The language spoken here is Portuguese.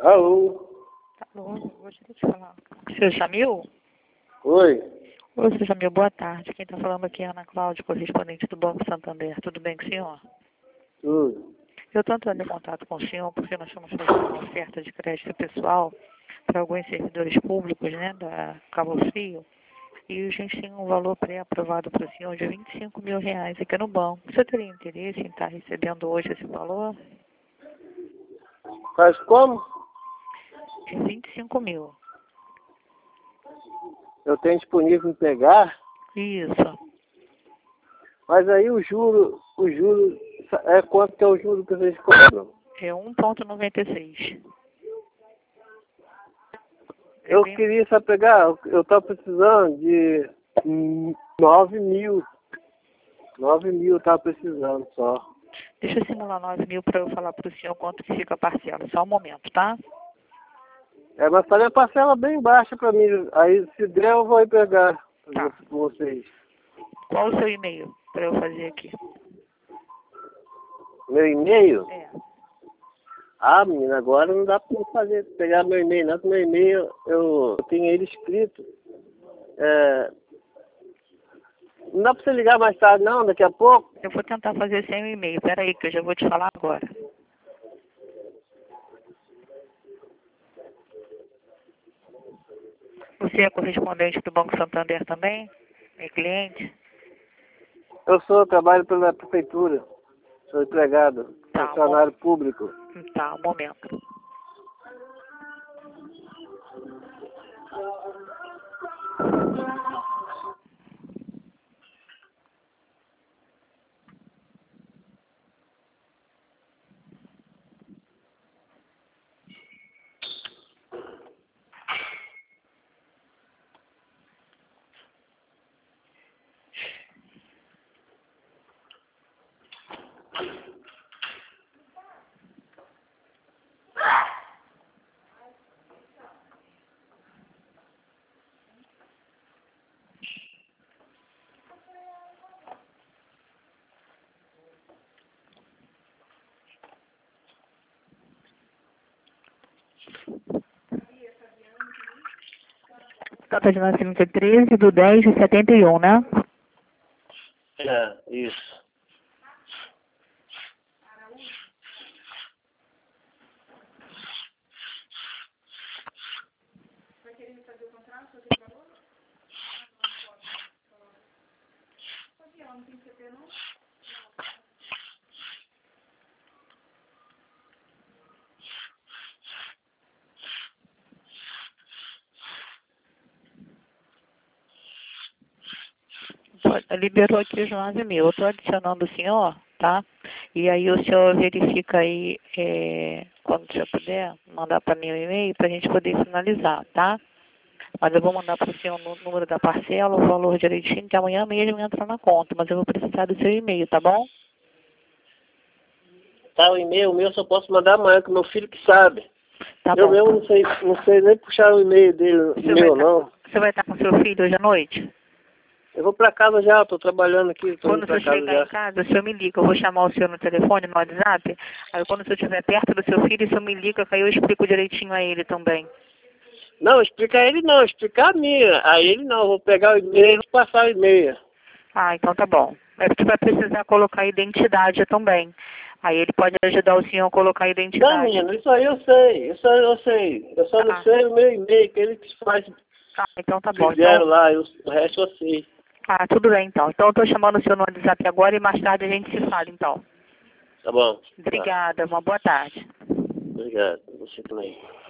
Alô? Alô, gostaria de falar. Seu Jamil? Oi? Oi, seu Jamil, boa tarde. Quem está falando aqui é a Ana Cláudia, correspondente do Banco Santander. Tudo bem com o senhor? Tudo. Eu estou entrando em contato com o senhor porque nós estamos fazendo uma oferta de crédito pessoal para alguns servidores públicos, né, da Cabo Frio. E a gente tem um valor pré-aprovado para o senhor de R$ 25.000 aqui no banco. Você teria interesse em estar recebendo hoje esse valor? Faz como? De 25 mil. Eu tenho disponível em pegar, Isso. mas aí o juro, é quanto que é o juro que vocês cobram? É 1,96. Eu queria só pegar, eu estou precisando de 9 mil. 9 mil eu estava precisando só. Deixa eu simular 9 mil para eu falar para o senhor quanto que fica a parcela. Só um momento, tá? É, mas tá a parcela bem baixa para mim. Aí se der eu vou ir pegar Tá. com vocês. Qual o seu e-mail para eu fazer aqui? Meu e-mail? É. Ah, menina, agora não dá para pegar meu e-mail, não, porque meu e-mail eu tenho ele escrito. Não dá para você ligar mais tarde, não, daqui a pouco? Eu vou tentar fazer sem o e-mail. Pera aí que eu já vou te falar agora. Você é correspondente do Banco Santander também? É cliente? Trabalho pela prefeitura, sou empregado, Tá, funcionário público. Tá, um momento. Data de nascimento é 13/10/71, né? É, isso. Liberou aqui os 9 mil. Eu estou adicionando o senhor, tá? E aí o senhor verifica aí, quando o senhor puder, mandar para mim o e-mail para a gente poder finalizar, tá? Mas eu vou mandar para o senhor o número da parcela, o valor direitinho, que amanhã mesmo entra na conta. Mas eu vou precisar do seu e-mail, tá bom? Tá, o meu só posso mandar amanhã, que meu filho que sabe. Tá Eu bom. mesmo não sei nem puxar o e-mail dele, não. Você vai estar com seu filho hoje à noite? Eu vou pra casa já, estou trabalhando aqui, estou Quando indo você pra casa chegar já. em casa, o senhor me liga. Eu vou chamar o senhor no telefone, no WhatsApp. Aí quando o senhor estiver perto do seu filho, o senhor me liga, que aí eu explico direitinho a ele também. Não, explica a ele não, explica a minha. A ele não, eu vou pegar o e-mail e passar o e-mail. Ah, então tá bom. É porque vai precisar colocar a identidade também. Aí ele pode ajudar o senhor a colocar a identidade. Não, menino, isso aí eu sei, isso aí eu sei. Eu só não sei o meu e-mail, que ele que faz, Ah, então tá bom. fizeram Então, lá, o resto eu sei. ah, tudo bem então. Então eu tô chamando o senhor no WhatsApp agora e mais tarde a gente se fala então. Tá bom. Obrigada, uma boa tarde. Obrigado, você também.